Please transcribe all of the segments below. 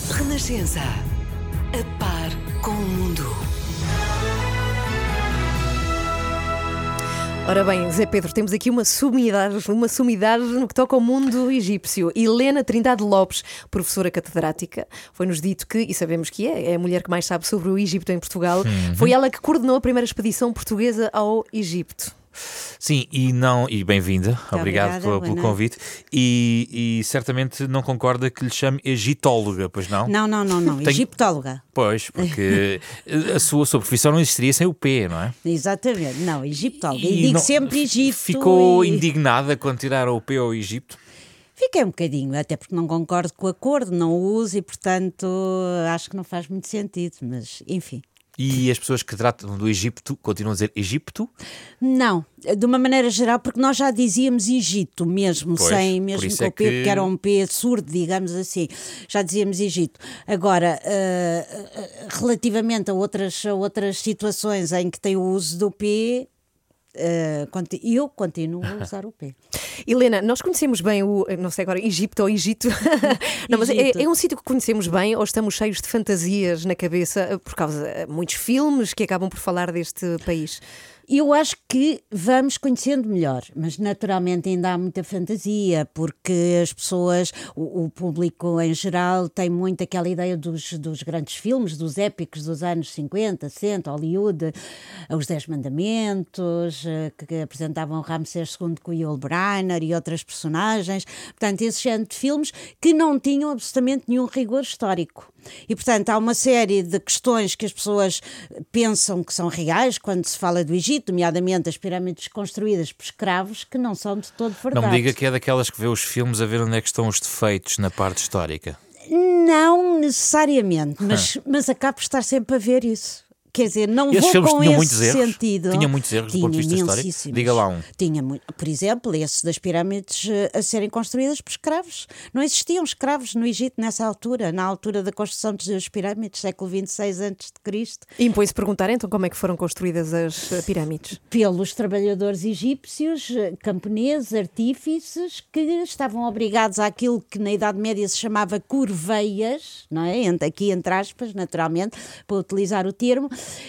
Renascença. A par com o mundo. Ora bem, Zé Pedro, temos aqui uma sumidade no que toca ao mundo egípcio. Helena Trindade Lopes, professora catedrática, foi-nos dito que, e sabemos que é a mulher que mais sabe sobre o Egito em Portugal, foi ela que coordenou a primeira expedição portuguesa ao Egito. Sim, e bem-vinda, obrigado pelo convite. E certamente não concorda que lhe chame egitóloga, pois não? Não, egiptóloga. Pois, porque a sua profissão não existiria sem o P, não é? Exatamente, não, egiptóloga. E digo sempre Egito. Ficou indignada quando tiraram o P ao Egito? Fiquei um bocadinho, até porque não concordo com o acordo, não o uso e, portanto, acho que não faz muito sentido, mas enfim. E as pessoas que tratam do Egito continuam a dizer Egito? Não, de uma maneira geral, porque nós já dizíamos Egito mesmo, pois, mesmo com o P, porque era um P surdo, digamos assim, já dizíamos Egito. Agora, relativamente a outras situações em que tem o uso do P, eu continuo a usar o P. Helena, nós conhecemos bem não sei agora, Egito ou Egito. Não, mas é um sítio que conhecemos bem ou estamos cheios de fantasias na cabeça por causa de muitos filmes que acabam por falar deste país? Eu acho que vamos conhecendo melhor, mas naturalmente ainda há muita fantasia, porque as pessoas, o público em geral, tem muito aquela ideia dos grandes filmes, dos épicos dos anos 50, 60, Hollywood, os 10 Mandamentos, que apresentavam Ramsés II com o Yul Brynner e outras personagens. Portanto, esse género de filmes que não tinham absolutamente nenhum rigor histórico. E, portanto, há uma série de questões que as pessoas pensam que são reais quando se fala do Egito, nomeadamente as pirâmides construídas por escravos, que não são de todo verdade. Não me diga que é daquelas que vê os filmes a ver onde é que estão os defeitos na parte histórica. Não necessariamente, mas acabo por estar sempre a ver isso. Quer dizer, não vou com esse sentido. Tinha muitos erros do ponto de vista histórico? Diga lá um. Por exemplo, esse das pirâmides a serem construídas por escravos. Não existiam escravos no Egito nessa altura, na altura da construção das pirâmides, século XXVI a.C. E impõe-se perguntar então como é que foram construídas as pirâmides? Pelos trabalhadores egípcios, camponeses, artífices, que estavam obrigados àquilo que na Idade Média se chamava curveias, não é? Aqui entre aspas, naturalmente, para utilizar o termo.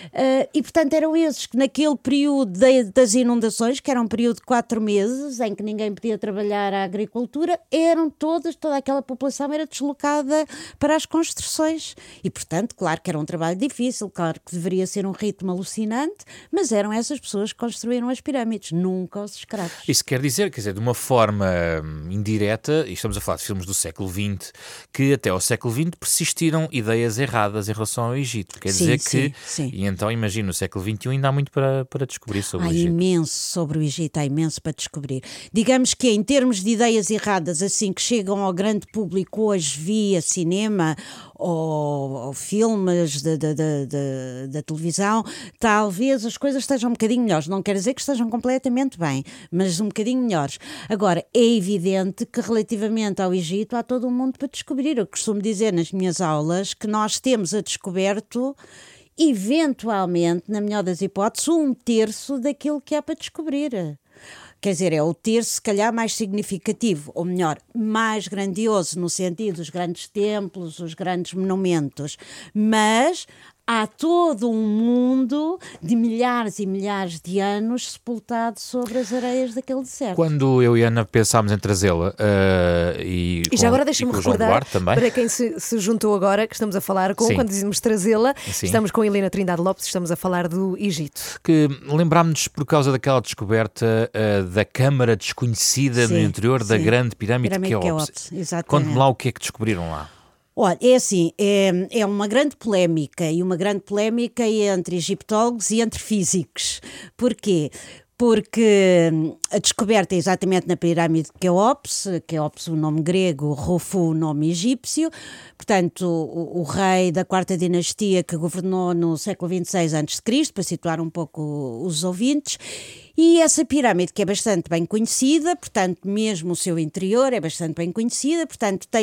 E portanto eram esses que naquele período das inundações, que era um período de 4 meses em que ninguém podia trabalhar a agricultura, toda aquela população era deslocada para as construções e portanto, claro que era um trabalho difícil, claro que deveria ser um ritmo alucinante, mas eram essas pessoas que construíram as pirâmides, nunca os escravos. Isso quer dizer, de uma forma indireta, e estamos a falar de filmes do século XX, que até ao século XX persistiram ideias erradas em relação ao Egito. Quer dizer que Sim. E então, imagino, no século XXI ainda há muito para descobrir sobre o Egito. Há imenso sobre o Egito, há imenso para descobrir. Digamos que em termos de ideias erradas, assim, que chegam ao grande público hoje via cinema ou filmes da televisão, talvez as coisas estejam um bocadinho melhores. Não quer dizer que estejam completamente bem, mas um bocadinho melhores. Agora, é evidente que relativamente ao Egito há todo um mundo para descobrir. Eu costumo dizer nas minhas aulas que nós temos a descoberto eventualmente, na melhor das hipóteses, 1/3 daquilo que há para descobrir. Quer dizer, é o terço, se calhar, mais significativo, ou melhor, mais grandioso, no sentido dos grandes templos, os grandes monumentos. Mas há todo um mundo de milhares e milhares de anos sepultado sobre as areias daquele deserto. Quando eu e a Ana pensámos em trazê-la e já agora deixa-me recordar, também, para quem se juntou agora, que estamos a falar com, quando dizemos trazê-la, estamos com Helena Trindade Lopes, estamos a falar do Egito. Que lembrámos-nos por causa daquela descoberta da câmara desconhecida no interior da grande pirâmide de Quéops. Conte-me lá o que é que descobriram lá. Olha, é assim, é uma grande polémica entre egiptólogos e entre físicos. Porquê? Porque a descoberta é exatamente na pirâmide de Quéops, o nome grego, Rofu, o nome egípcio, portanto o rei da 4ª dinastia que governou no século XXVI a.C., para situar um pouco os ouvintes. E essa pirâmide, que é bastante bem conhecida, portanto, mesmo o seu interior é bastante bem conhecida, portanto, tem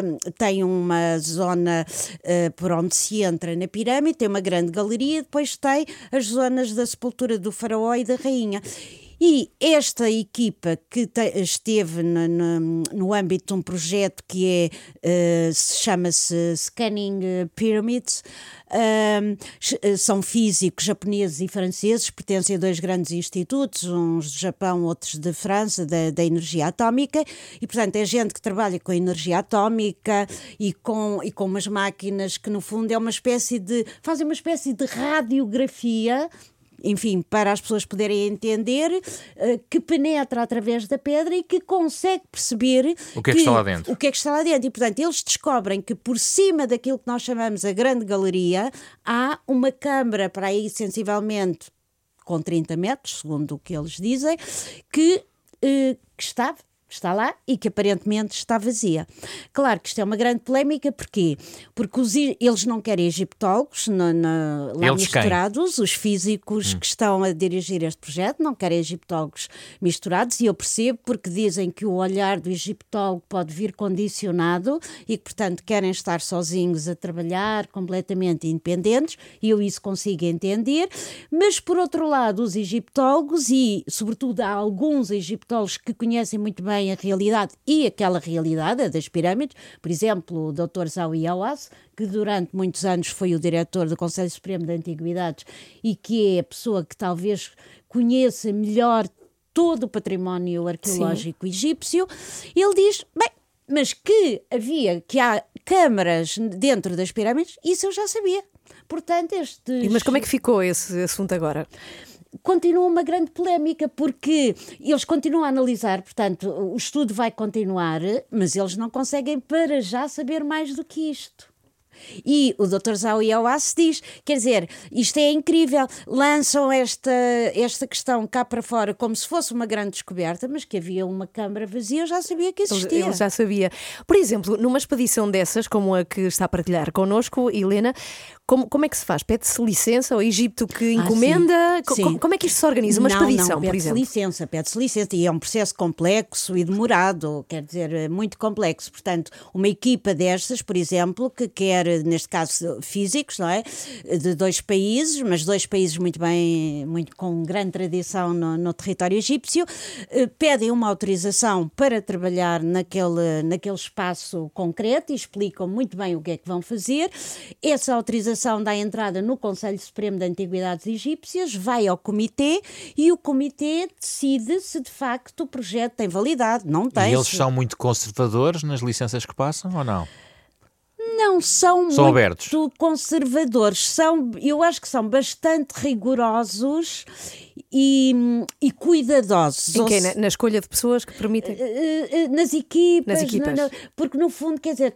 uma zona por onde se entra na pirâmide, tem uma grande galeria, depois tem as zonas da sepultura do faraó e da rainha. E esta equipa que esteve no âmbito de um projeto que chama-se Scanning Pyramids, são físicos japoneses e franceses, pertencem a dois grandes institutos, uns do Japão, outros de França, da energia atómica, e portanto é gente que trabalha com energia atómica e com umas máquinas que no fundo fazem uma espécie de radiografia, enfim, para as pessoas poderem entender, que penetra através da pedra e que consegue perceber o que é que está lá dentro. O que é que está lá dentro. E, portanto, eles descobrem que por cima daquilo que nós chamamos a Grande Galeria há uma câmara para aí, sensivelmente, com 30 metros, segundo o que eles dizem, que está lá e que aparentemente está vazia. Claro que isto é uma grande polémica, porquê? Porque eles não querem egiptólogos lá misturados, os físicos que estão a dirigir este projeto não querem egiptólogos misturados, e eu percebo, porque dizem que o olhar do egiptólogo pode vir condicionado e que, portanto, querem estar sozinhos a trabalhar, completamente independentes, e eu isso consigo entender, mas por outro lado os egiptólogos, e sobretudo há alguns egiptólogos que conhecem muito bem a realidade, e aquela realidade, a das pirâmides, por exemplo, o Dr. Zawi Hawass, que durante muitos anos foi o diretor do Conselho Supremo de Antiguidades e que é a pessoa que talvez conheça melhor todo o património arqueológico egípcio, ele diz, bem, mas que há câmaras dentro das pirâmides, isso eu já sabia. Portanto, Mas como é que ficou esse assunto agora? Continua uma grande polémica, porque eles continuam a analisar, portanto, o estudo vai continuar, mas eles não conseguem para já saber mais do que isto. E o Dr. Zawi Hawass diz, quer dizer, isto é incrível, lançam esta questão cá para fora como se fosse uma grande descoberta, mas que havia uma câmara vazia, eu já sabia que existia. Ele já sabia. Por exemplo, numa expedição dessas, como a que está a partilhar connosco, Helena, como é que se faz? Pede-se licença ao Egito que encomenda? Sim. Como é que isto se organiza? Uma expedição, por exemplo? Pede-se licença, e é um processo complexo e demorado, quer dizer, muito complexo. Portanto, uma equipa destas, por exemplo, que quer, neste caso, físicos, não é? De dois países, mas dois países com grande tradição no território egípcio, pedem uma autorização para trabalhar naquele espaço concreto e explicam muito bem o que é que vão fazer. Essa autorização dá entrada no Conselho Supremo de Antiguidades Egípcias, vai ao comitê e o comitê decide se de facto o projeto tem validade, não tem. E eles são muito conservadores nas licenças que passam ou não? Não são muito abertos. Conservadores, eu acho que são bastante rigorosos e cuidadosos. Em quê? Na escolha de pessoas que permitem? Nas equipas. Porque no fundo, quer dizer,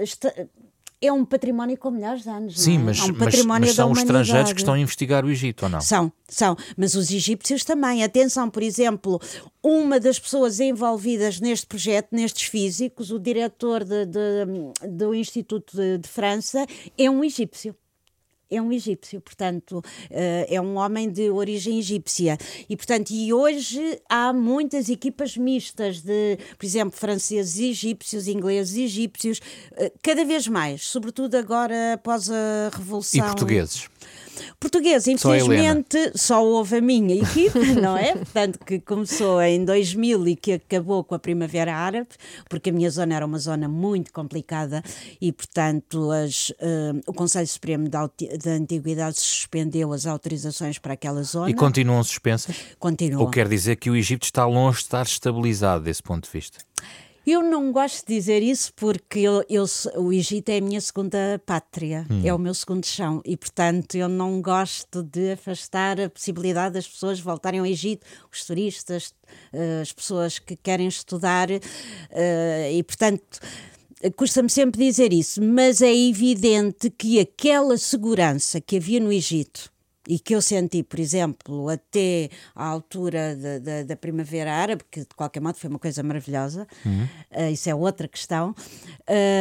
é um património com milhares de anos. Sim, não é? mas, É um património mas são da os humanidade. estrangeiros que estão a investigar o Egito, ou não? São, mas os egípcios também. Atenção, por exemplo, uma das pessoas envolvidas neste projeto, nestes físicos, o diretor do Instituto de França, é um egípcio. É um egípcio, portanto, é um homem de origem egípcia. E, portanto, hoje há muitas equipas mistas de, por exemplo, franceses e egípcios, ingleses e egípcios, cada vez mais, sobretudo agora após a Revolução. E portugueses? Português, infelizmente, só houve a minha equipa, não é? Portanto, que começou em 2000 e que acabou com a Primavera Árabe, porque a minha zona era uma zona muito complicada e, portanto, o Conselho Supremo de Antiguidades suspendeu as autorizações para aquela zona. E continuam suspensas? Continuam. Ou quer dizer que o Egito está longe de estar estabilizado desse ponto de vista? Eu não gosto de dizer isso porque o Egito é a minha segunda pátria, é o meu segundo chão e, portanto, eu não gosto de afastar a possibilidade das pessoas voltarem ao Egito, os turistas, as pessoas que querem estudar e, portanto, custa-me sempre dizer isso, mas é evidente que aquela segurança que havia no Egito e que eu senti, por exemplo, até à altura da Primavera Árabe, que de qualquer modo foi uma coisa maravilhosa, isso é outra questão,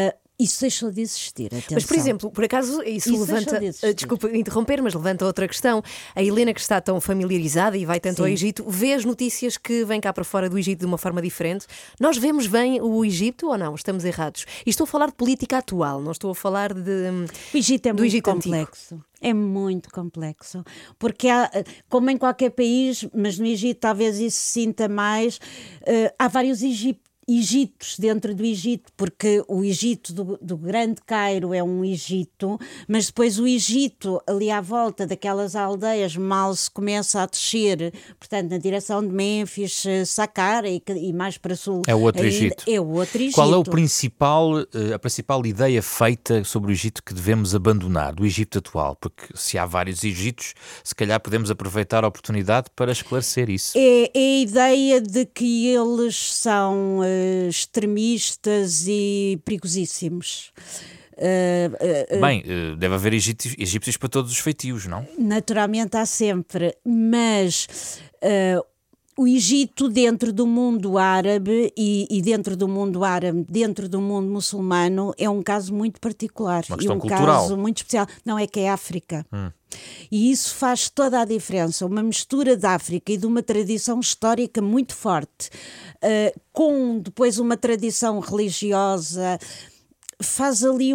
Isso deixou de existir, atenção. Mas, por exemplo, por acaso, isso levanta. Desculpa interromper, mas levanta outra questão. A Helena, que está tão familiarizada e vai tanto ao Egito, vê as notícias que vêm cá para fora do Egito de uma forma diferente. Nós vemos bem o Egito ou não? Estamos errados. E estou a falar de política atual, não estou a falar de. O Egito é do muito Egito complexo. antigo. É muito complexo, porque como em qualquer país, mas no Egito talvez isso se sinta mais, há vários Egitos dentro do Egito, porque o Egito do Grande Cairo é um Egito, mas depois o Egito ali à volta daquelas aldeias mal se começa a descer, portanto na direção de Mênfis, Saqqara e mais para sul. É o outro Egito. É o outro Egito. Qual é a principal ideia feita sobre o Egito que devemos abandonar, do Egito atual? Porque se há vários Egitos, se calhar podemos aproveitar a oportunidade para esclarecer isso. É a ideia de que eles são extremistas e perigosíssimos. Bem, deve haver egípcios para todos os feitios, não? Naturalmente há sempre, mas o Egito dentro do mundo árabe e dentro do mundo árabe, dentro do mundo muçulmano, é um caso muito particular. Uma questão e um cultural. caso muito especial. Não, é que é África. E isso faz toda a diferença. Uma mistura de África e de uma tradição histórica muito forte, com depois uma tradição religiosa, faz ali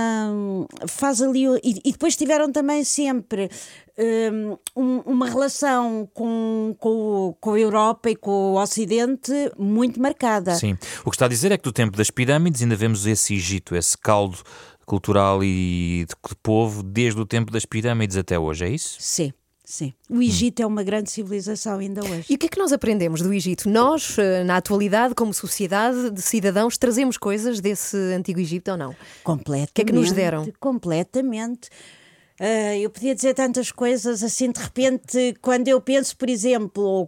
e depois tiveram também sempre uma relação com a Europa e com o Ocidente muito marcada. Sim. O que está a dizer é que do tempo das pirâmides ainda vemos esse Egito, esse caldo cultural e de povo desde o tempo das pirâmides até hoje, é isso? Sim. Sim, o Egito é uma grande civilização ainda hoje. E o que é que nós aprendemos do Egito? Nós, na atualidade, como sociedade de cidadãos, trazemos coisas desse antigo Egito ou não? Completamente. O que é que nos deram? Completamente. Eu podia dizer tantas coisas assim, de repente, quando eu penso, por exemplo,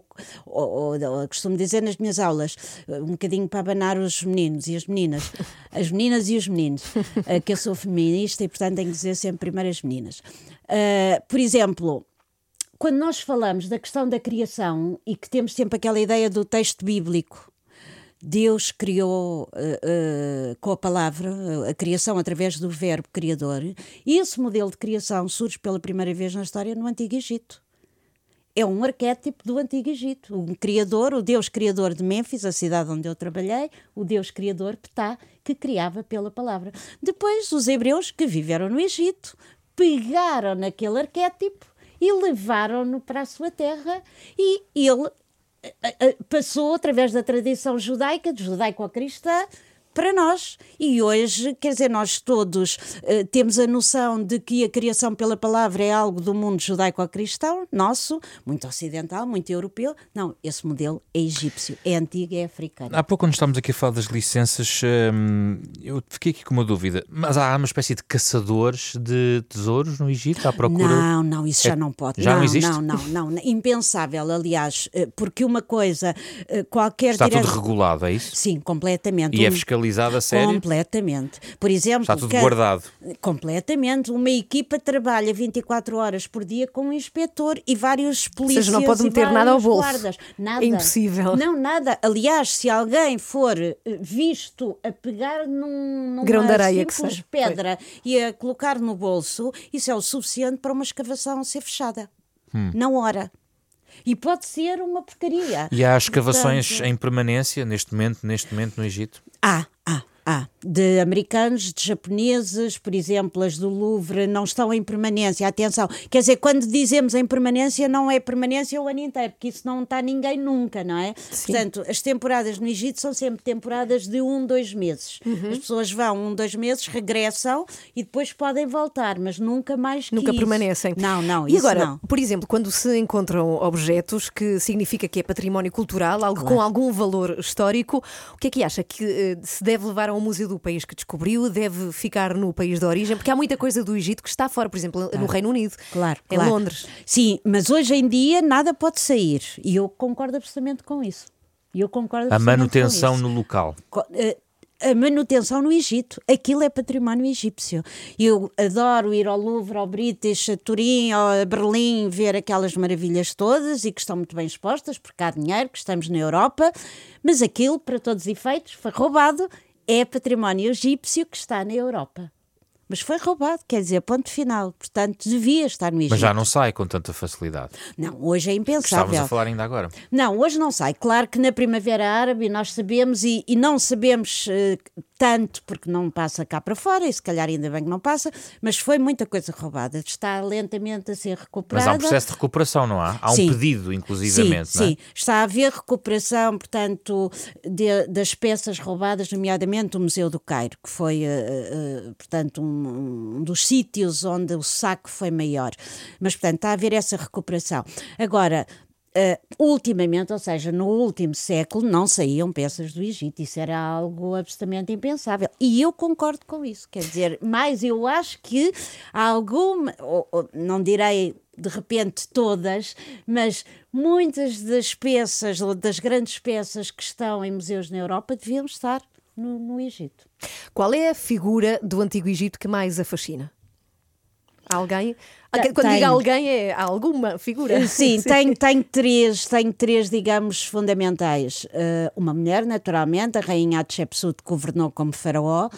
ou costumo dizer nas minhas aulas, um bocadinho para abanar os meninos e as meninas e os meninos, que eu sou feminista e, portanto, tenho que dizer sempre primeiro as meninas. Por exemplo, quando nós falamos da questão da criação e que temos sempre aquela ideia do texto bíblico, Deus criou com a palavra, a criação através do verbo criador, e esse modelo de criação surge pela primeira vez na história no Antigo Egito. É um arquétipo do Antigo Egito. Um criador, o Deus criador de Mênfis, a cidade onde eu trabalhei, o Deus criador Ptah, que criava pela palavra. Depois, os hebreus que viveram no Egito pegaram naquele arquétipo e levaram-no para a sua terra, e ele passou através da tradição judaica, judaico-cristã, para nós. E hoje, quer dizer, nós todos temos a noção de que a criação pela palavra é algo do mundo judaico-cristão, nosso, muito ocidental, muito europeu. Não, esse modelo é egípcio, é antigo, é africano. Há pouco, quando estávamos aqui a falar das licenças, eu fiquei aqui com uma dúvida. Mas há uma espécie de caçadores de tesouros no Egito à procura? Não, isso já não pode. Já não existe? Não, impensável, aliás, porque uma coisa, qualquer... Está tudo regulado, é isso? Sim, completamente. E é fiscalizado a sério? Completamente. Por exemplo... Está tudo guardado? Completamente. Uma equipa trabalha 24 horas por dia com um inspetor e vários polícias. Ou seja, não pode meter nada ao bolso. Guardas. Nada. É impossível. Não, nada. Aliás, se alguém for visto a pegar numa grão de areia simples pedra e a colocar no bolso, isso é o suficiente para uma escavação ser fechada. Na hora. E pode ser uma porcaria. E há escavações em permanência neste momento no Egito? De americanos, de japoneses, por exemplo, as do Louvre não estão em permanência, atenção, quer dizer, quando dizemos em permanência, não é permanência o ano inteiro, porque isso não está ninguém nunca, não é? Sim. Portanto, as temporadas no Egito são sempre temporadas de 1-2 meses. As pessoas vão 1-2 meses, regressam e depois podem voltar, mas nunca mais que Nunca isso. permanecem. Não, E isso agora, não. por exemplo, quando se encontram objetos que significa que é património cultural, algo com algum valor histórico, o que é que acha? Que se deve levar ao museu do país que descobriu, deve ficar no país de origem? Porque há muita coisa do Egito que está fora, por exemplo, no Reino Unido, em Londres. Sim, mas hoje em dia nada pode sair e eu concordo absolutamente com isso. A manutenção no local. A manutenção no Egito, aquilo é património egípcio. Eu adoro ir ao Louvre, ao British, a Turim, a Berlim, ver aquelas maravilhas todas e que estão muito bem expostas, porque há dinheiro, que estamos na Europa, mas aquilo, para todos os efeitos, foi roubado é património egípcio que está na Europa. Mas foi roubado, quer dizer, ponto final. Portanto, devia estar no Egito. Mas já não sai com tanta facilidade. Não, hoje é impensável. Estávamos a falar ainda agora. Não, hoje não sai. Claro que na Primavera Árabe nós sabemos e não sabemos tanto porque não passa cá para fora e se calhar ainda bem que não passa, mas foi muita coisa roubada. Está lentamente a ser recuperada. Mas há um processo de recuperação, não há? Há um pedido, inclusivamente, sim, não é? Sim, está a haver recuperação, portanto, das peças roubadas, nomeadamente o Museu do Cairo, que foi, portanto, um dos sítios onde o saque foi maior. Mas, portanto, está a haver essa recuperação. Agora, ultimamente, ou seja, no último século, não saíam peças do Egito. Isso era algo absolutamente impensável. E eu concordo com isso. Quer dizer, mas eu acho que há alguma, não direi de repente todas, mas muitas das peças, ou das grandes peças que estão em museus na Europa, deviam estar no Egito. Qual é a figura do Antigo Egito que mais a fascina? Alguém? Quando Tenho. digo alguém, é alguma figura? Sim, tenho três, digamos, fundamentais. Uma mulher, naturalmente, a rainha Hatshepsut, que governou como faraó,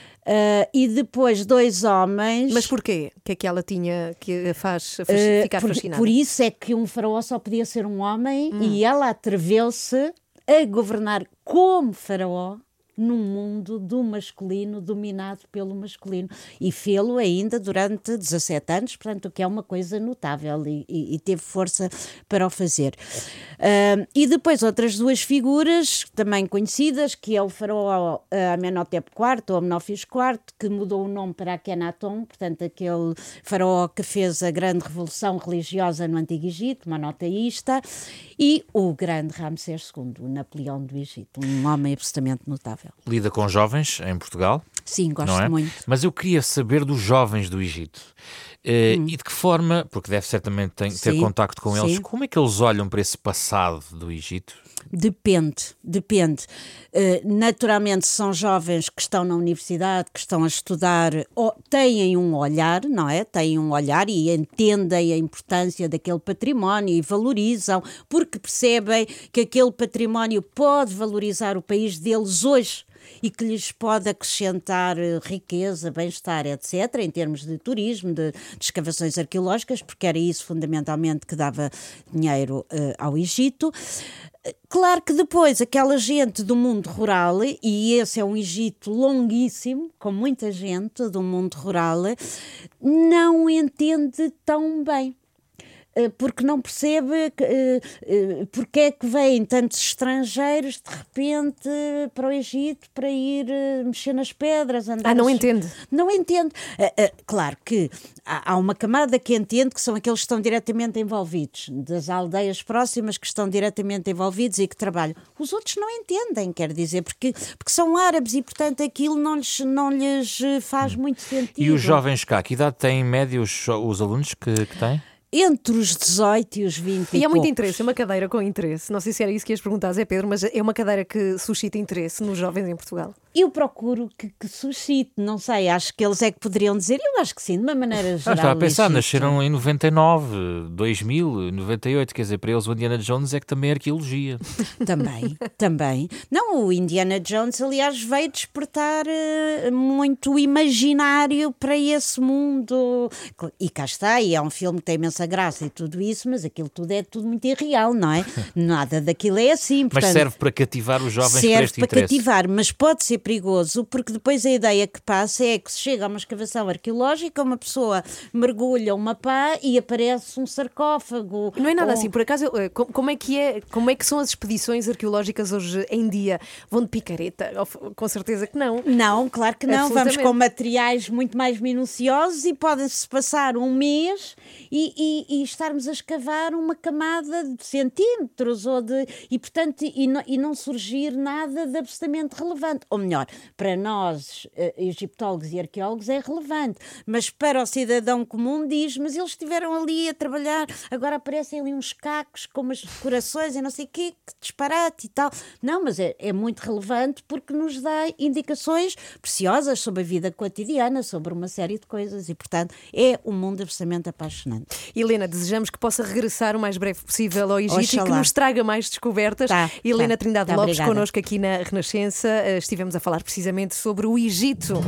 e depois 2 homens. Mas porquê? O que é que ela tinha que a faz ficar fascinada? Por isso é que um faraó só podia ser um homem e ela atreveu-se a governar como faraó num mundo do masculino, dominado pelo masculino, e fê-lo ainda durante 17 anos, portanto, o que é uma coisa notável, e teve força para o fazer. E depois outras 2 figuras também conhecidas, que é o faraó Amenhotep IV, ou Amenófis IV, que mudou o nome para Akhenaton, portanto, aquele faraó que fez a grande revolução religiosa no Antigo Egito, monoteísta, e o grande Ramsés II, o Napoleão do Egito, um homem absolutamente notável. Lida com jovens em Portugal. Sim, gosto não é? muito. Mas eu queria saber dos jovens do Egito. E de que forma, porque deve certamente ter contacto com eles, como é que eles olham para esse passado do Egito? Depende. Naturalmente são jovens que estão na universidade, que estão a estudar, ou têm um olhar, não é? Têm um olhar e entendem a importância daquele património e valorizam, porque percebem que aquele património pode valorizar o país deles hoje e que lhes pode acrescentar riqueza, bem-estar, etc., em termos de turismo, de escavações arqueológicas, porque era isso fundamentalmente que dava dinheiro ao Egito. Claro que depois aquela gente do mundo rural, e esse é um Egito longuíssimo, com muita gente do mundo rural, não entende tão bem. Porque não percebe porque é que vêm tantos estrangeiros de repente para o Egito para ir mexer nas pedras, andar. Não entende? Não entende. Claro que há uma camada que entende, que são aqueles que estão diretamente envolvidos, das aldeias próximas que estão diretamente envolvidos e que trabalham. Os outros não entendem, quer dizer, porque são árabes e, portanto, aquilo não lhes faz muito sentido. E os jovens cá, que idade têm em média os alunos que têm? Entre os 18 e os 20 E há muito poucos. interesse, é uma cadeira com interesse. Não sei se era isso que ias perguntar, Zé Pedro, mas é uma cadeira que suscita interesse nos jovens em Portugal. Eu procuro que suscite, não sei, acho que eles é que poderiam dizer, eu acho que sim, de uma maneira geral. Estava a pensar, Egito. nasceram em 99, 2000, 98, quer dizer, para eles o Indiana Jones é que também é arqueologia. Também. Não, o Indiana Jones, aliás, veio despertar muito imaginário para esse mundo. E cá está, e é um filme que tem imensa graça e tudo isso, mas aquilo tudo é tudo muito irreal, não é? Nada daquilo é assim. Mas portanto, serve para cativar os jovens para serve este para interesse. cativar, mas pode ser perigoso, porque depois a ideia que passa é que se chega a uma escavação arqueológica, uma pessoa mergulha uma pá e aparece um sarcófago. Não é nada assim, por acaso, como é que são as expedições arqueológicas hoje em dia? Vão de picareta? Com certeza que não. Não, claro que não. Vamos Absolutamente. com materiais muito mais minuciosos e pode-se passar um mês e estarmos a escavar uma camada de centímetros e portanto, não surgir nada de absolutamente relevante. Ou melhor, para nós, egiptólogos e arqueólogos, é relevante, mas para o cidadão comum diz, mas eles estiveram ali a trabalhar, agora aparecem ali uns cacos com umas decorações e não sei o quê, que disparate e tal. Não, mas é muito relevante porque nos dá indicações preciosas sobre a vida cotidiana, sobre uma série de coisas e, portanto, é um mundo absolutamente apaixonante. Helena, desejamos que possa regressar o mais breve possível ao Egito e que Oxalá. nos traga mais descobertas. Helena Trindade Lopes, obrigada. connosco aqui na Renascença. Estivemos a falar precisamente sobre o Egito.